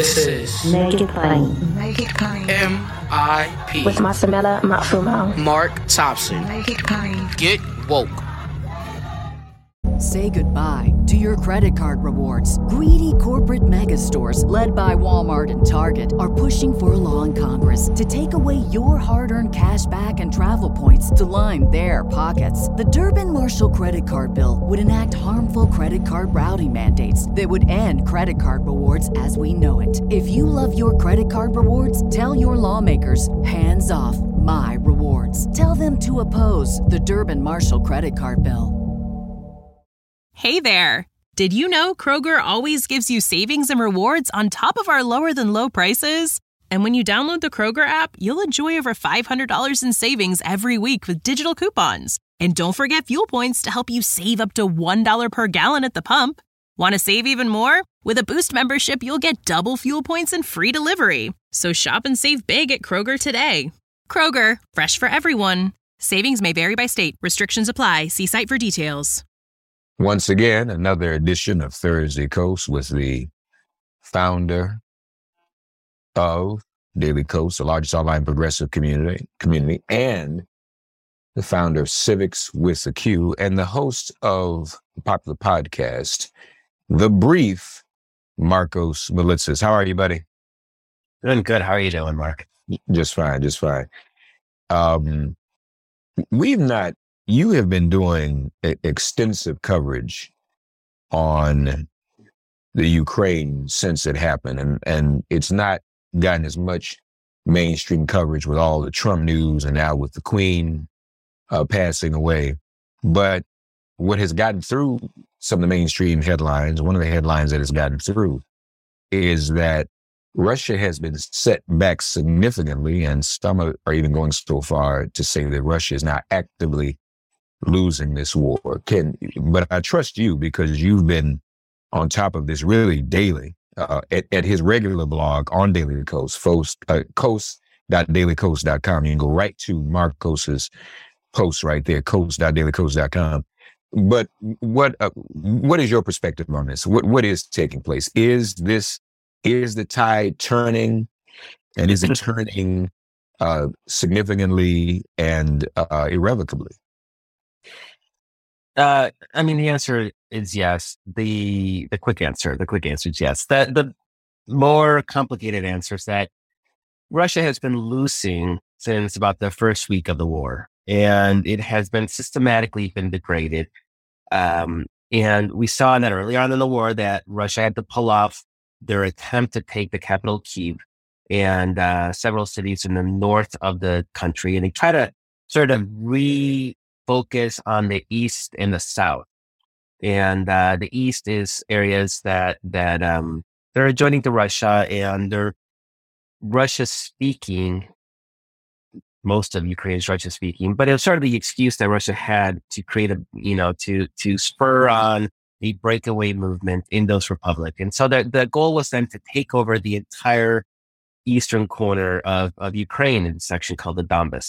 This is Make It Plain. Make It Plain. MIP With Masamela Matfumo. Mark Thompson. Make It Plain. Get woke. Say goodbye to your credit card rewards. Greedy corporate mega stores, led by Walmart and Target, are pushing for a law in Congress to take away your hard-earned cash back and travel points to line their pockets. The Durbin-Marshall credit card bill would enact harmful credit card routing mandates that would end credit card rewards as we know it. If you love your credit card rewards, tell your lawmakers, hands off my rewards. Tell them to oppose the Durbin-Marshall credit card bill. Hey there! Did you know Kroger always gives you savings and rewards on top of our lower-than-low prices? And when you download the Kroger app, you'll enjoy over $500 in savings every week with digital coupons. And don't forget fuel points to help you save up to $1 per gallon at the pump. Want to save even more? With a Boost membership, you'll get double fuel points and free delivery. So shop and save big at Kroger today. Kroger, fresh for everyone. Savings may vary by state. Restrictions apply. See site for details. Once again, another edition of Thursday Coast with the founder of Daily Coast, the largest online progressive community, and the founder of Civics with a Q, and the host of the popular podcast, The Brief, Marcos Melitsas. How are you, buddy? Doing good. How are you doing, Mark? Just fine. You have been doing extensive coverage on the Ukraine since it happened, and it's not gotten as much mainstream coverage with all the Trump news and now with the Queen passing away. But what has gotten through some of the mainstream headlines, one of the headlines that has gotten through is that Russia has been set back significantly, and some are even going so far to say that Russia is now actively losing this war. But I trust you because you've been on top of this really daily at his regular blog on Daily Coast, coast.dailycoast.com. You can go right to Marcos's post right there, coast.dailycoast.com. But what is your perspective on this? What is taking place? Is the tide turning, and is it turning significantly and irrevocably? The answer is yes. The quick answer is yes. The more complicated answer is that Russia has been losing since about the first week of the war, and it has been systematically degraded. And we saw that early on in the war that Russia had to pull off their attempt to take the capital Kyiv and several cities in the north of the country, and they try to sort of refocus on the east and the south. And the east is areas that they're adjoining to Russia, and they're Russia speaking. Most of Ukraine is Russia speaking, but it was sort of the excuse that Russia had to create to spur on a breakaway movement in those republics. And so the goal was then to take over the entire eastern corner of Ukraine in a section called the Donbas.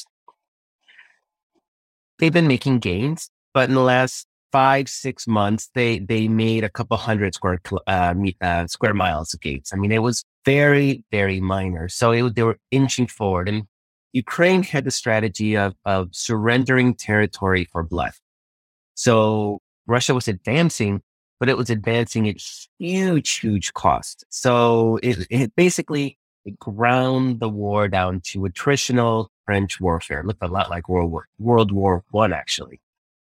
They've been making gains, but in the last 5-6 months, they made a couple hundred square miles of gains. I mean, it was very, very minor. So they were inching forward, and Ukraine had the strategy of surrendering territory for blood. So Russia was advancing, but it was advancing at huge cost. So it basically ground the war down to attritional French warfare. It looked a lot like World War I, actually.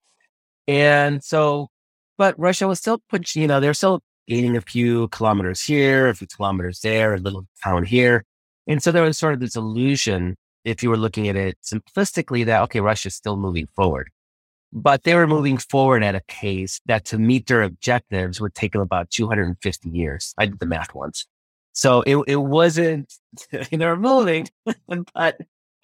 And so, but Russia was still they're still gaining a few kilometers here, a few kilometers there, a little town here. And so there was sort of this illusion, if you were looking at it simplistically, that, okay, Russia's still moving forward. But they were moving forward at a pace that to meet their objectives would take them about 250 years. I did the math once. So it wasn't, they were moving, but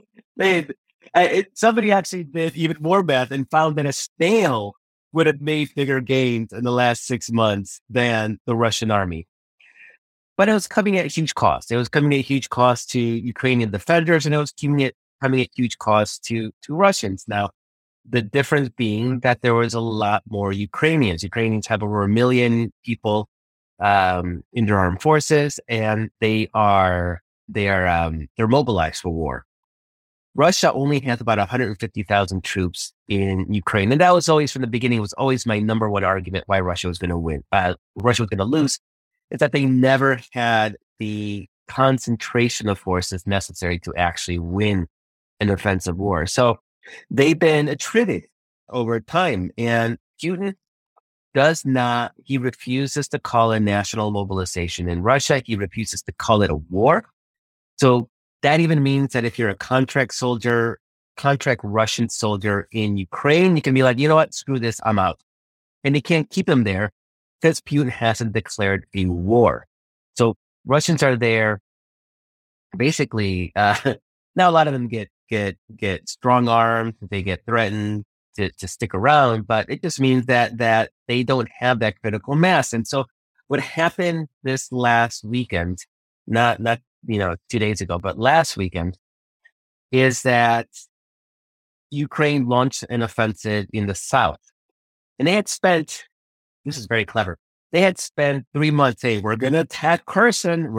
somebody actually did even more math and found that a snail would have made bigger gains in the last 6 months than the Russian army. But it was coming at a huge cost. It was coming at a huge cost to Ukrainian defenders, and it was coming at huge cost to Russians. Now, the difference being that there was a lot more Ukrainians. Ukrainians have over 1 million people in their armed forces, and they're mobilized for war. Russia only has about 150,000 troops in Ukraine. And that was always, from the beginning, was always my number one argument why Russia was going to win. Russia was going to lose, is that they never had the concentration of forces necessary to actually win an offensive war. So they've been attrited over time. And Putin he refuses to call a national mobilization in Russia. He refuses to call it a war. So that even means that if you're a contract Russian soldier in Ukraine, you can be like, you know what, screw this, I'm out. And they can't keep him there because Putin hasn't declared a war. So Russians are there. Basically, now a lot of them get strong armed, they get threatened to stick around, but it just means that they don't have that critical mass. And so what happened this last weekend, not 2 days ago, but last weekend, is that Ukraine launched an offensive in the south. And they had spent, this is very clever, they had spent 3 months saying, we're going to attack Kherson.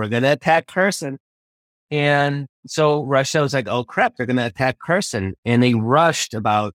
And so Russia was like, oh crap, they're going to attack Kherson. And they rushed about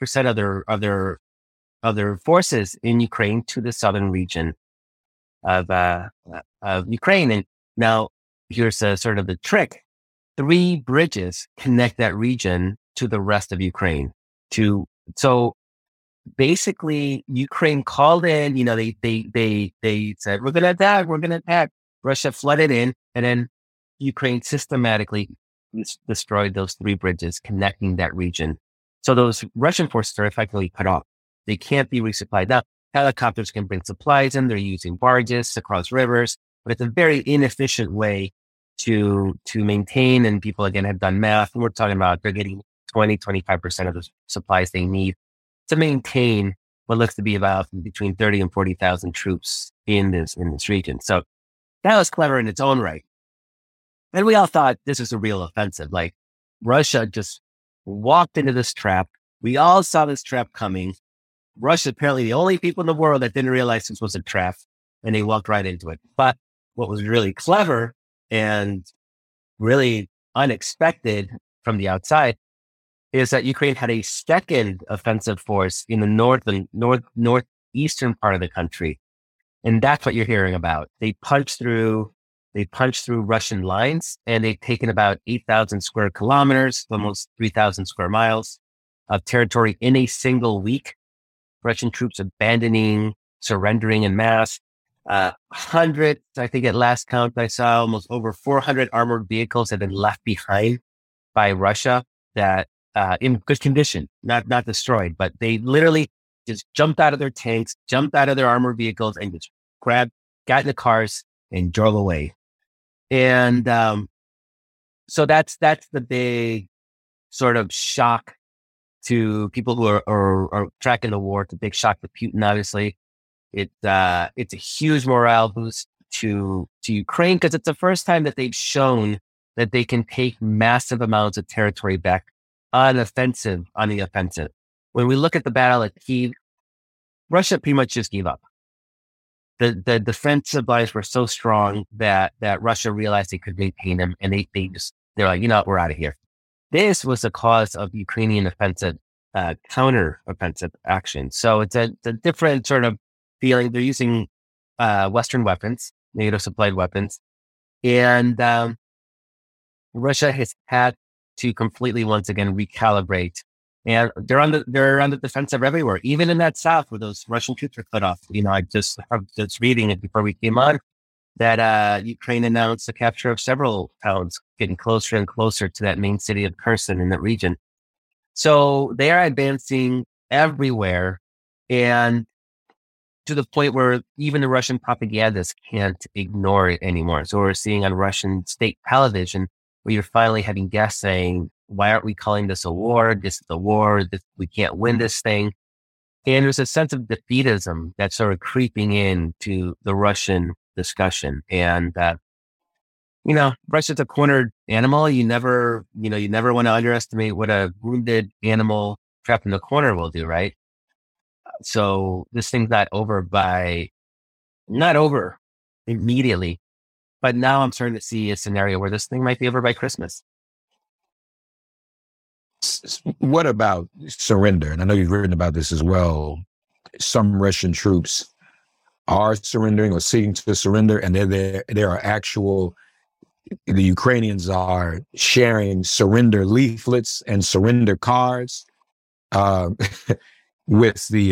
40% of their forces in Ukraine to the southern region of Ukraine. And now here's sort of the trick. 3 bridges connect that region to the rest of Ukraine. So basically Ukraine called in, they said, we're going to attack. Russia flooded in, and then Ukraine systematically destroyed those 3 bridges connecting that region. So those Russian forces are effectively cut off. They can't be resupplied. Now, helicopters can bring supplies in. They're using barges to cross rivers, but it's a very inefficient way to maintain. And people, again, have done math. And we're talking about they're getting 25% of the supplies they need to maintain what looks to be about between 30 and 40,000 troops in this region. So that was clever in its own right. And we all thought this was a real offensive. Like, Russia just walked into this trap. We all saw this trap coming. Russia, apparently the only people in the world that didn't realize this was a trap, and they walked right into it. But what was really clever and really unexpected from the outside is that Ukraine had a second offensive force in the northeastern part of the country. And that's what you're hearing about. They punched through Russian lines, and they've taken about 8,000 square kilometers, almost 3,000 square miles of territory in a single week. Russian troops abandoning, surrendering en masse. Hundreds, I think at last count I saw, almost over 400 armored vehicles have been left behind by Russia that in good condition, not destroyed, but they literally just jumped out of their tanks, jumped out of their armored vehicles, and just got in the cars and drove away. And so that's the big sort of shock to people who are tracking the war. It's a big shock to Putin, obviously. It's a huge morale boost to Ukraine, because it's the first time that they've shown that they can take massive amounts of territory back on the offensive. When we look at the battle at Kyiv, Russia pretty much just gave up. The defensive lines were so strong that Russia realized they could maintain them, and they're like, we're out of here. This was the cause of Ukrainian offensive, counter-offensive action. So it's a different sort of feeling. They're using Western weapons, NATO-supplied weapons, and Russia has had to completely once again recalibrate. And they're on the defensive everywhere, even in that south where those Russian troops are cut off. I just reading it before we came on that Ukraine announced the capture of several towns, getting closer and closer to that main city of Kherson in that region. So they are advancing everywhere, and to the point where even the Russian propagandists can't ignore it anymore. So we're seeing on Russian state television where you're finally having guests saying, why aren't we calling this a war? This is a war. We can't win this thing. And there's a sense of defeatism that's sort of creeping into the Russian discussion. And, Russia's a cornered animal. You never want to underestimate what a wounded animal trapped in the corner will do, right? So this thing's not over immediately. But now I'm starting to see a scenario where this thing might be over by Christmas. What about surrender? And I know you've written about this as well. Some Russian troops are surrendering or seeking to surrender, and there are actual, the Ukrainians are sharing surrender leaflets and surrender cards with the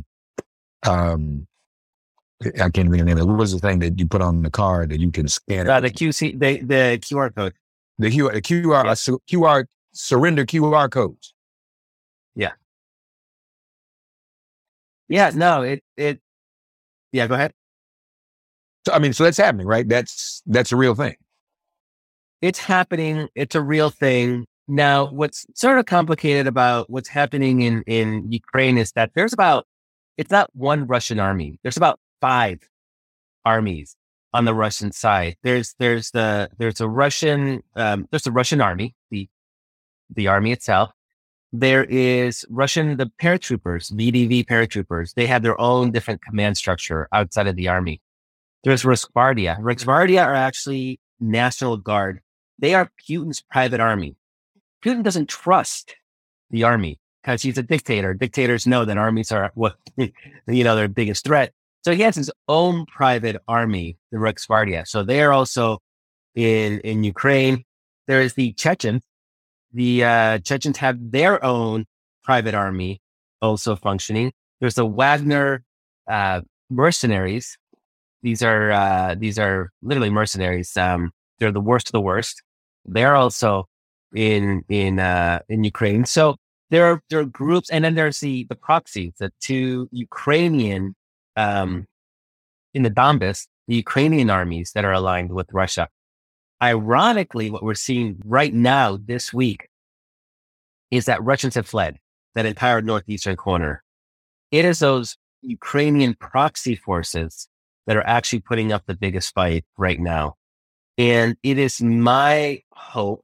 I can't remember the name of it. What was the thing that you put on the card that you can scan it? The QR code. The QR surrender QR codes. Yeah. Yeah. No. It. Yeah. Go ahead. So, I mean, so that's happening, right? That's a real thing. It's happening. It's a real thing. Now, what's sort of complicated about what's happening in Ukraine is that it's not one Russian army. There's about 5 armies on the Russian side. There's a Russian army, the army itself. There is the paratroopers, VDV paratroopers. They have their own different command structure outside of the army. There's Rosgvardia. Rosgvardia are actually National Guard. They are Putin's private army. Putin doesn't trust the army because he's a dictator. Dictators know that armies are their biggest threat. So he has his own private army, the Rosgvardia. So they are also in Ukraine. There is the Chechens. The Chechens have their own private army also functioning. There's the Wagner mercenaries. These are literally mercenaries. They're the worst of the worst. They're also in Ukraine. So there are groups, and then there's the proxies, the 2 Ukrainian in the Donbass, the Ukrainian armies that are aligned with Russia. Ironically, what we're seeing right now this week is that Russians have fled that entire northeastern corner. It is those Ukrainian proxy forces that are actually putting up the biggest fight right now. And it is my hope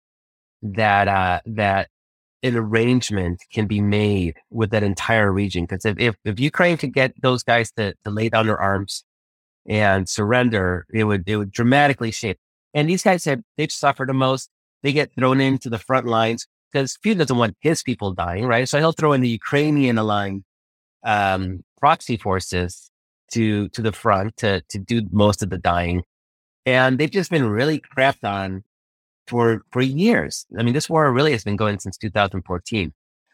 that an arrangement can be made with that entire region. Because if Ukraine could get those guys to lay down their arms and surrender, it would dramatically shape. And these guys they've suffered the most. They get thrown into the front lines because Putin doesn't want his people dying, right? So he'll throw in the Ukrainian aligned proxy forces to the front to do most of the dying. And they've just been really crapped on for years. I mean, this war really has been going since 2014.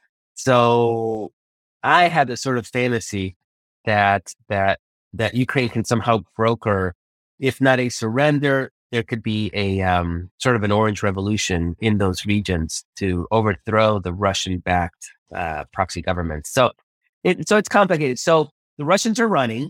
So I had this sort of fantasy that Ukraine can somehow broker, if not a surrender, there could be a sort of an orange revolution in those regions to overthrow the Russian-backed proxy government. So it's complicated. So the Russians are running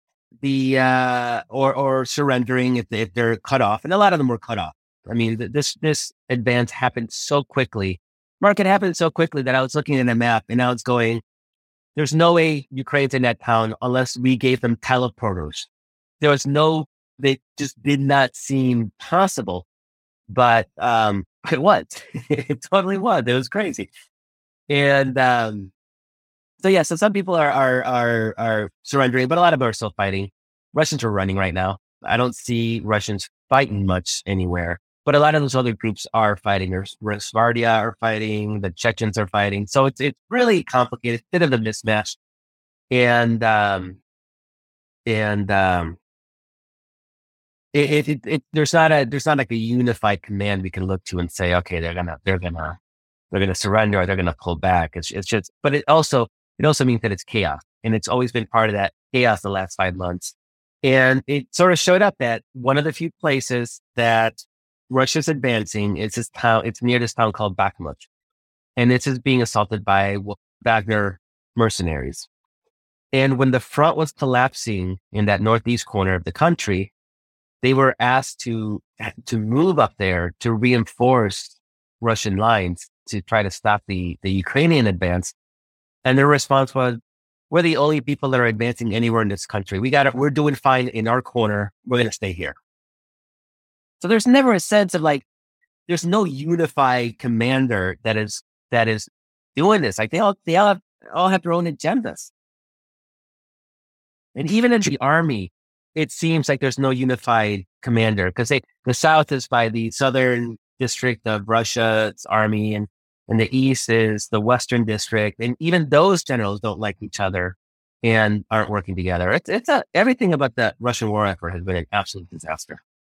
or surrendering if they're cut off, and a lot of them were cut off. I mean, this advance happened so quickly. Mark, it happened so quickly that I was looking at a map and I was going, there's no way Ukraine's in that town unless we gave them teleporters. They just did not seem possible, but it was. It totally was. It was crazy. And so some people are surrendering, but a lot of them are still fighting. Russians are running right now. I don't see Russians fighting much anywhere, but a lot of those other groups are fighting. Rosgvardia are fighting, the Chechens are fighting. So it's really complicated, it's a bit of a mismatch. And there's not like a unified command we can look to and say, okay, they're gonna surrender or they're gonna pull back. It's just, but it also means that it's chaos, and it's always been part of that chaos the last 5 months. And it sort of showed up that one of the few places that Russia's advancing is this town. It's near this town called Bakhmut, and this is being assaulted by Wagner mercenaries. And when the front was collapsing in that northeast corner of the country, they were asked to move up there to reinforce Russian lines to try to stop the Ukrainian advance. And their response was, we're the only people that are advancing anywhere in this country. We're doing fine in our corner. We're going to stay here. So there's never a sense of there's no unified commander that is doing this. Like they all have their own agendas. And even in the army, it seems like there's no unified commander, because the South is by the Southern District of Russia's army, and the East is the Western District. And even those generals don't like each other and aren't working together. Everything about the Russian war effort has been an absolute disaster.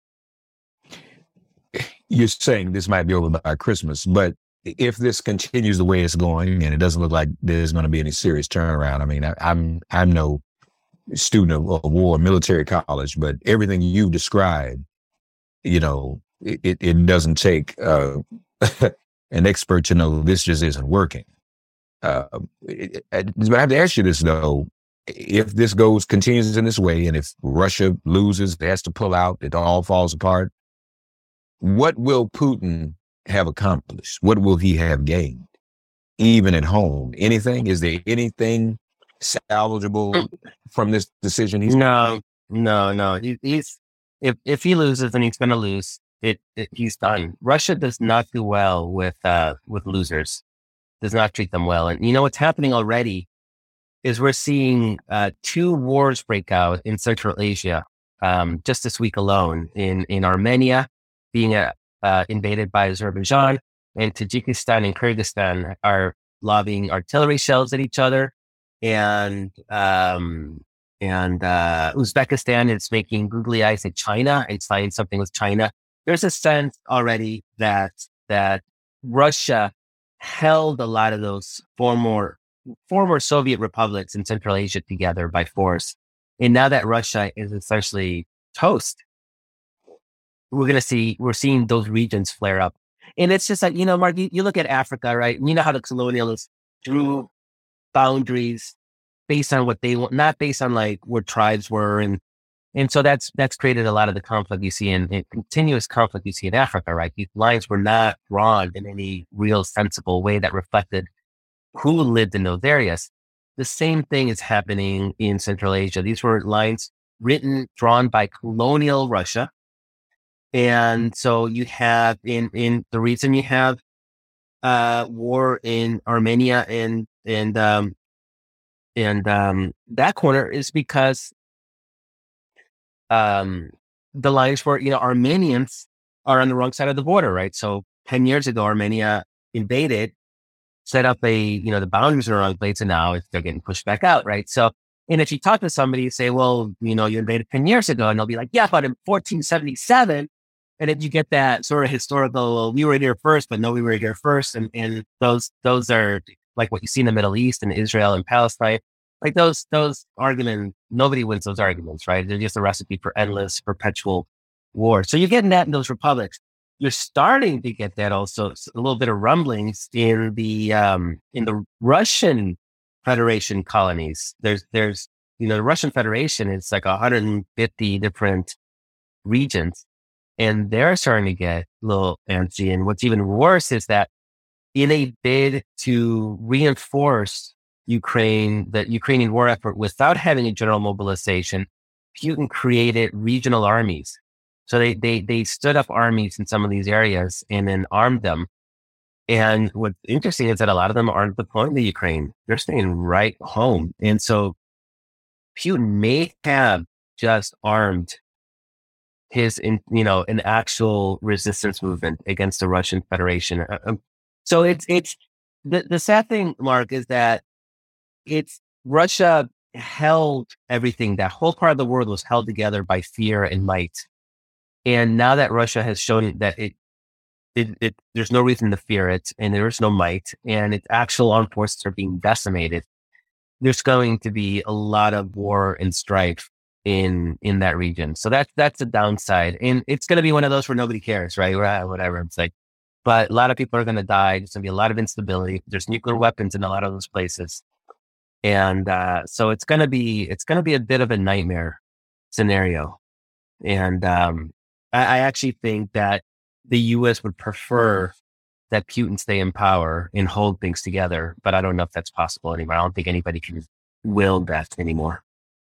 You're saying this might be over by Christmas, but if this continues the way it's going, and it doesn't look like there's going to be any serious turnaround, I mean, I'm no student of war, military college, but everything you described, you know, it doesn't take an expert to know this just isn't working. But I have to ask you this though: if this continues in this way, and if Russia loses, it has to pull out, it all falls apart, what will Putin have accomplished? What will he have gained, even at home? Anything? Is there anything salvageable from this decision? No. He's if he loses, then he's going to lose. He's done. Russia does not do well with losers. Does not treat them well. And you know what's happening already is we're seeing 2 wars break out in Central Asia just this week alone. In Armenia being invaded by Azerbaijan, and Tajikistan and Kyrgyzstan are lobbing artillery shells at each other, and Uzbekistan is making googly eyes at China and signing something with China. There's a sense already that Russia held a lot of those former Soviet republics in Central Asia together by force. And now that Russia is essentially toast, we're seeing those regions flare up. And it's just like, you know, Mark, you look at Africa, right? You know how the colonialists drew boundaries based on what they want, not based on like where tribes were. And so that's created a lot of the conflict you see in continuous conflict you see in Africa, right? These lines were not drawn in any real sensible way that reflected who lived in those areas. The same thing is happening in Central Asia. These were lines drawn by colonial Russia. And so you have in the reason you have war in Armenia and that corner is because the lines were, you know, Armenians are on the wrong side of the border, right? So 10 years ago, Armenia invaded, set up the boundaries are in the wrong place, and now they're getting pushed back out, right? So, and if you talk to somebody, you say, well, you know, you invaded 10 years ago, and they'll be like, yeah, but in 1477, and if you get that sort of historical, well, we were here first, but no, we were here first, and those are like what you see in the Middle East and Israel and Palestine. Like those arguments, nobody wins those arguments, right? They're just a recipe for endless, perpetual war. So you're getting that in those republics. You're starting to get that also, a little bit of rumblings in the Russian Federation colonies. There's the Russian Federation is like 150 different regions, and they're starting to get a little antsy. And what's even worse is that in a bid to reinforce the Ukrainian war effort without having a general mobilization, Putin created regional armies. So they stood up armies in some of these areas and then armed them. And what's interesting is that a lot of them aren't deploying to Ukraine. They're staying right home. And so Putin may have just armed an actual resistance movement against the Russian Federation. So it's the sad thing, Mark, is that Russia held everything. That whole part of the world was held together by fear and might. And now that Russia has shown that there's no reason to fear it, and there is no might, and its actual armed forces are being decimated, there's going to be a lot of war and strife in that region. So that's the downside. And it's going to be one of those where nobody cares, right? Whatever. It's like, but a lot of people are going to die. There's going to be a lot of instability. There's nuclear weapons in a lot of those places. And so it's going to be a bit of a nightmare scenario. And I actually think that the U.S. would prefer that Putin stay in power and hold things together, but I don't know if that's possible anymore. I don't think anybody can will that anymore.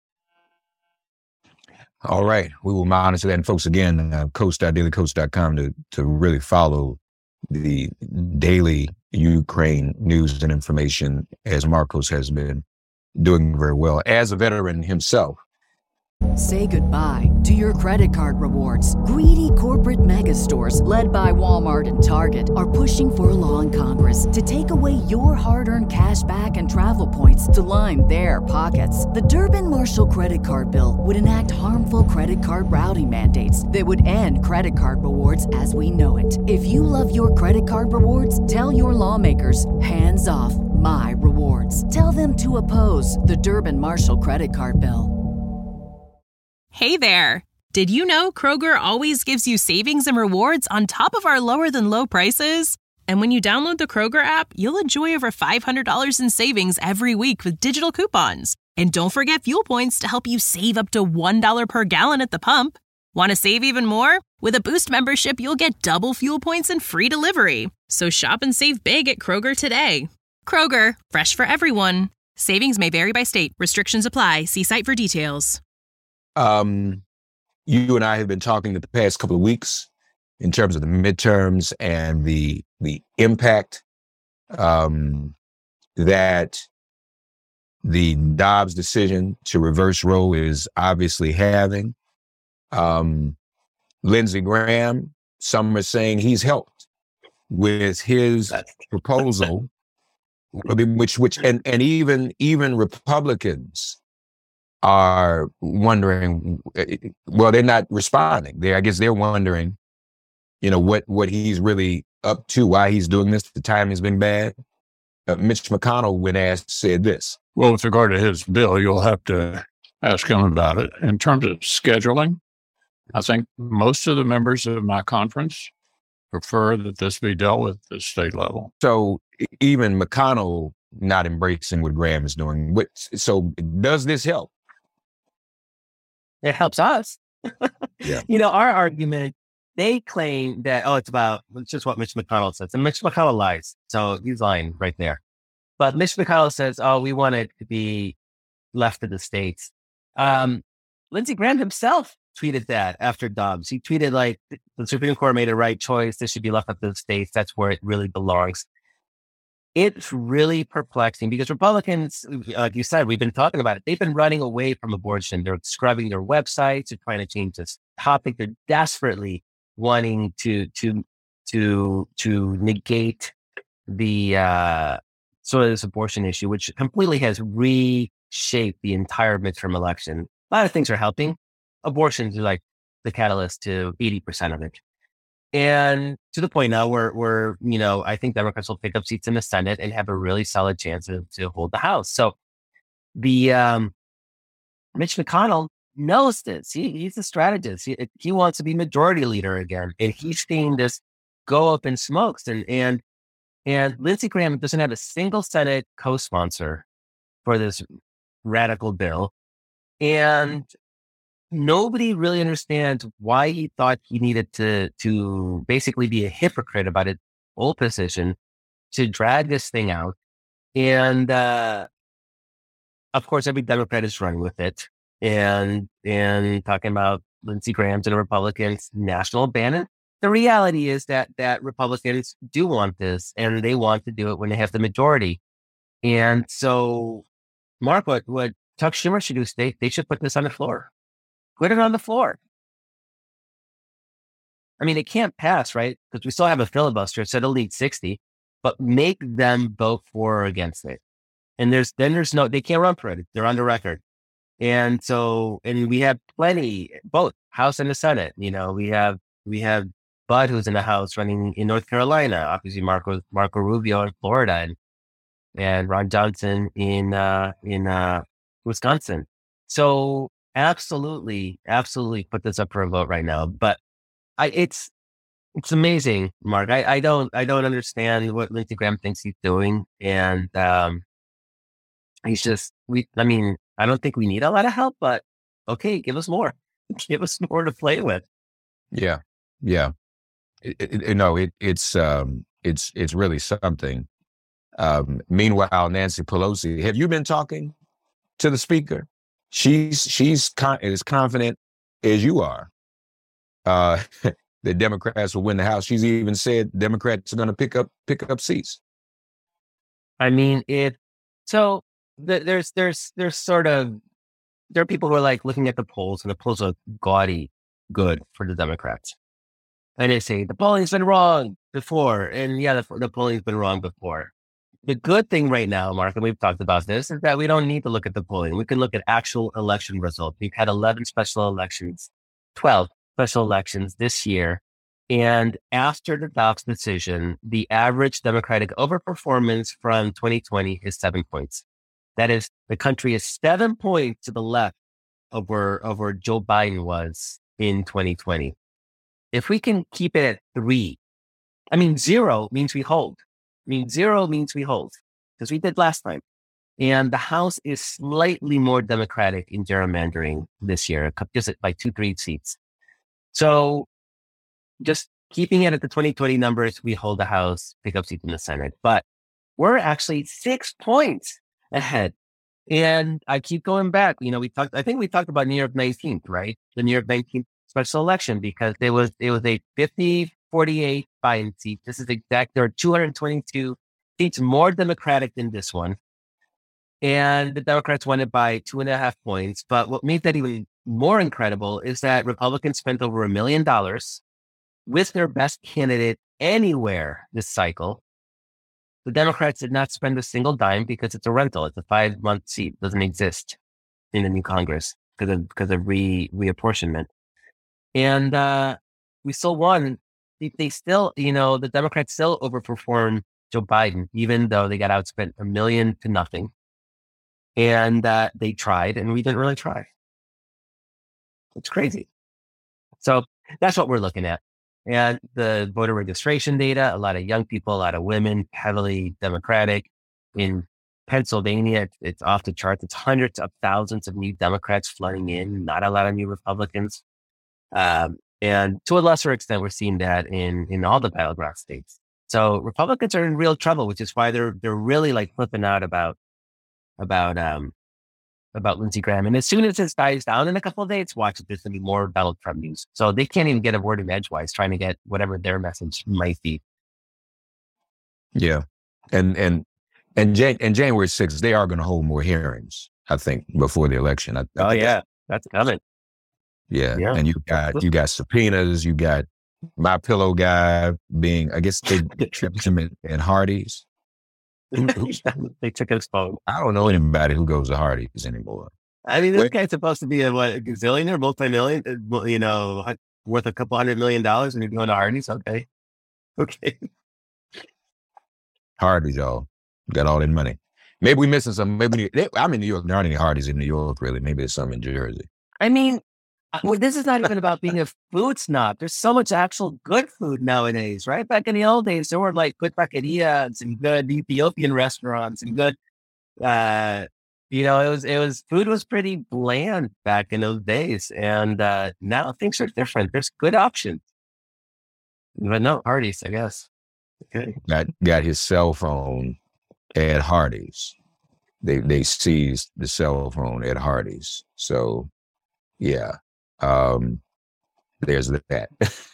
All right. We will monitor that. And folks, again, coast.dailycoast.com to really follow the daily Ukraine news and information, as Markos has been doing very well as a veteran himself. Say goodbye to your credit card rewards. Greedy corporate mega stores, led by Walmart and Target, are pushing for a law in Congress to take away your hard-earned cash back and travel points to line their pockets. The Durbin-Marshall credit card bill would enact harmful credit card routing mandates that would end credit card rewards as we know it. If you love your credit card rewards, tell your lawmakers, hands off my rewards. Tell them to oppose the Durbin-Marshall credit card bill. Hey there! Did you know Kroger always gives you savings and rewards on top of our lower than low prices? And when you download the Kroger app, you'll enjoy over $500 in savings every week with digital coupons. And don't forget fuel points to help you save up to $1 per gallon at the pump. Want to save even more? With a Boost membership, you'll get double fuel points and free delivery. So shop and save big at Kroger today. Kroger, fresh for everyone. Savings may vary by state. Restrictions apply. See site for details. You and I have been talking the past couple of weeks in terms of the midterms and the impact that the Dobbs decision to reverse Roe is obviously having. Lindsey Graham, some are saying he's helped with his proposal, which and even Republicans are wondering, well, they're not responding. I guess they're wondering, what he's really up to, why he's doing this. The timing has been bad. Mitch McConnell, when asked, said this. Well, with regard to his bill, you'll have to ask him about it. In terms of scheduling, I think most of the members of my conference prefer that this be dealt with at the state level. So even McConnell not embracing what Graham is doing. So does this help? It helps us. Yeah. Our argument, they claim that, it's just what Mitch McConnell says. And Mitch McConnell lies. So he's lying right there. But Mitch McConnell says, we want it to be left to the states. Lindsey Graham himself tweeted that after Dobbs. He tweeted the Supreme Court made a right choice. This should be left up to the states. That's where it really belongs. It's really perplexing because Republicans, like you said, we've been talking about it. They've been running away from abortion. They're scrubbing their websites. They're trying to change this topic. They're desperately wanting to negate the sort of this abortion issue, which completely has reshaped the entire midterm election. A lot of things are helping. Abortions are like the catalyst to 80% of it. And to the point now where I think Democrats will pick up seats in the Senate and have a really solid chance to hold the House. So the Mitch McConnell knows this. He's a strategist. He wants to be majority leader again, and he's seeing this go up in smokes. And Lindsey Graham doesn't have a single Senate co-sponsor for this radical bill, and nobody really understands why he thought he needed to basically be a hypocrite about his old position to drag this thing out. And of course, every Democrat is running with it and talking about Lindsey Graham's and the Republicans' national ban. And the reality is that Republicans do want this, and they want to do it when they have the majority. And so, Mark, what Chuck Schumer should do is they should put this on the floor. Put it on the floor. I mean, it can't pass, right? Because we still have a filibuster, so it'll need 60, but make them vote for or against it. And there's they can't run for it. They're on the record. And so, and we have plenty, both House and the Senate. We have Bud, who's in the House running in North Carolina, obviously Marco Rubio in Florida, and Ron Johnson in Wisconsin. So, absolutely put this up for a vote right now. But it's amazing, Mark. I don't understand what Lindsey Graham thinks he's doing. And he's just, I don't think we need a lot of help, but okay, give us more. Give us more to play with. Yeah. Yeah. It's really something. Meanwhile, Nancy Pelosi, have you been talking to the speaker? She's as confident as you are that Democrats will win the House. She's even said Democrats are going to pick up seats. I mean, there's sort of there are people who are like looking at the polls, and the polls are gaudy good for the Democrats. And they say, the polling's been wrong before. And yeah, the polling's been wrong before. The good thing right now, Mark, and we've talked about this, is that we don't need to look at the polling. We can look at actual election results. We've had 12 special elections this year. And after the Dobbs decision, the average Democratic overperformance from 2020 is 7 points. That is, the country is 7 points to the left of where Joe Biden was in 2020. If we can keep it at 3, 0 means we hold. 0 means we hold, because we did last time. And the House is slightly more Democratic in gerrymandering this year, just by 2-3 seats. So just keeping it at the 2020 numbers, we hold the House, pick up seats in the Senate. But we're actually 6 points ahead. And I keep going back. I think we talked about New York 19th, right? The New York 19th special election, because it was a 50-48 Biden seat. This is there are 222 seats more Democratic than this one. And the Democrats won it by 2.5 points. But what made that even more incredible is that Republicans spent over $1 million with their best candidate anywhere this cycle. The Democrats did not spend a single dime because it's a rental. It's a 5-month seat. It doesn't exist in the new Congress because of reapportionment. And we still won. They still, the Democrats still overperformed Joe Biden, even though they got outspent $1 million to nothing. And they tried, and we didn't really try. It's crazy. So that's what we're looking at. And the voter registration data, a lot of young people, a lot of women, heavily Democratic. In Pennsylvania, it's off the charts. It's hundreds of thousands of new Democrats flooding in, not a lot of new Republicans. And to a lesser extent, we're seeing that in all the battleground states. So Republicans are in real trouble, which is why they're really like flipping out about Lindsey Graham. And as soon as this dies down in a couple of days, watch it, there's going to be more Donald Trump news. So they can't even get a word in edgewise trying to get whatever their message might be. Yeah. And January 6th, they are going to hold more hearings, I think, before the election. That's coming. Yeah. And you got subpoenas, you got My Pillow guy being, I guess they tripped him in Hardee's. They took his phone. I don't know anybody who goes to Hardee's anymore. This guy's supposed to be a gazillionaire, multi-million, worth a couple $100 million, and you're going to Hardee's. Okay. Hardee's, y'all got all that money. Maybe we missing some. I'm in New York. There aren't any Hardee's in New York, really. Maybe there's some in Jersey. This is not even about being a food snob. There's so much actual good food nowadays, right? Back in the old days, there were like good taqueria and some good Ethiopian restaurants and good, it was food was pretty bland back in those days. And now things are different. There's good options. But no, Hardee's, I guess. Okay. Got his cell phone at Hardee's. They seized the cell phone at Hardee's. So, yeah. There's that.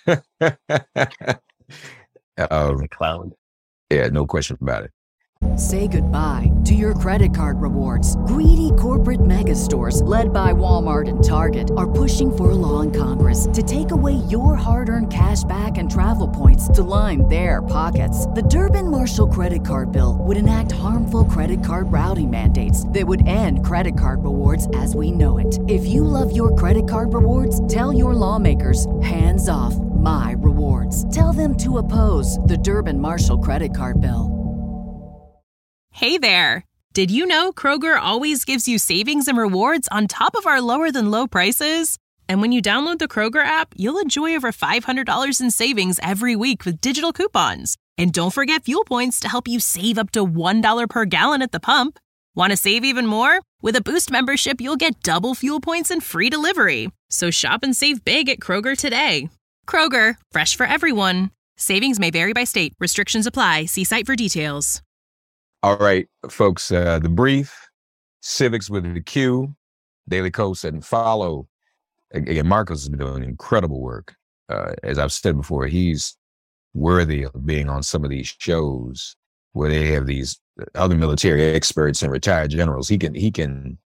Clown. Yeah, no question about it. Say goodbye to your credit card rewards. Greedy corporate mega stores, led by Walmart and Target, are pushing for a law in Congress to take away your hard-earned cash back and travel points to line their pockets. The Durbin-Marshall credit card bill would enact harmful credit card routing mandates that would end credit card rewards as we know it. If you love your credit card rewards, tell your lawmakers, hands off my rewards. Tell them to oppose the Durbin-Marshall credit card bill. Hey there! Did you know Kroger always gives you savings and rewards on top of our lower-than-low prices? And when you download the Kroger app, you'll enjoy over $500 in savings every week with digital coupons. And don't forget fuel points to help you save up to $1 per gallon at the pump. Want to save even more? With a Boost membership, you'll get double fuel points and free delivery. So shop and save big at Kroger today. Kroger, fresh for everyone. Savings may vary by state. Restrictions apply. See site for details. All right, folks, The Brief, Civics with the Q, Daily Kos, and follow. Again, Marcos has been doing incredible work. As I've said before, he's worthy of being on some of these shows where they have these other military experts and retired generals. He can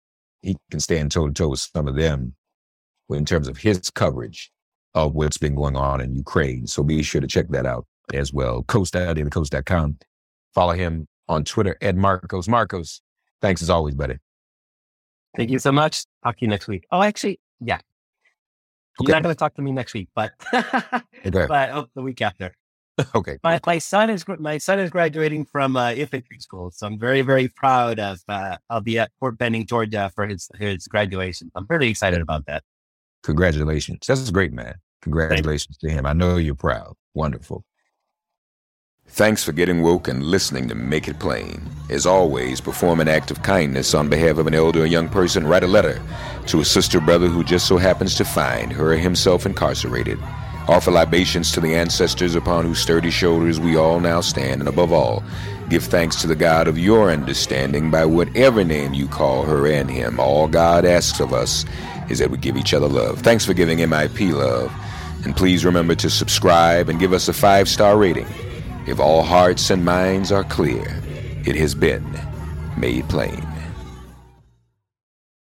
he can stand toe to toe with some of them in terms of his coverage of what's been going on in Ukraine. So be sure to check that out as well. Coast.dailycoast.com. Follow him on Twitter at Marcos. Marcos, thanks as always, buddy. Thank you so much. Talk to you next week. Oh, actually, yeah. Okay. You're not going to talk to me next week, but Okay. but the week after. Okay. My son is graduating from infantry school, so I'm very, very proud of. I'll be at Fort Benning, Georgia, for his graduation. I'm pretty excited about that. Congratulations. That's great, man. Congratulations to him. I know you're proud. Wonderful. Thanks for getting woke and listening to Make It Plain. As always, perform an act of kindness on behalf of an elder or young person. Write a letter to a sister or brother who just so happens to find her or himself incarcerated. Offer libations to the ancestors upon whose sturdy shoulders we all now stand. And above all, give thanks to the God of your understanding by whatever name you call her and him. All God asks of us is that we give each other love. Thanks for giving MIP love. And please remember to subscribe and give us a 5-star rating. If all hearts and minds are clear, it has been made plain.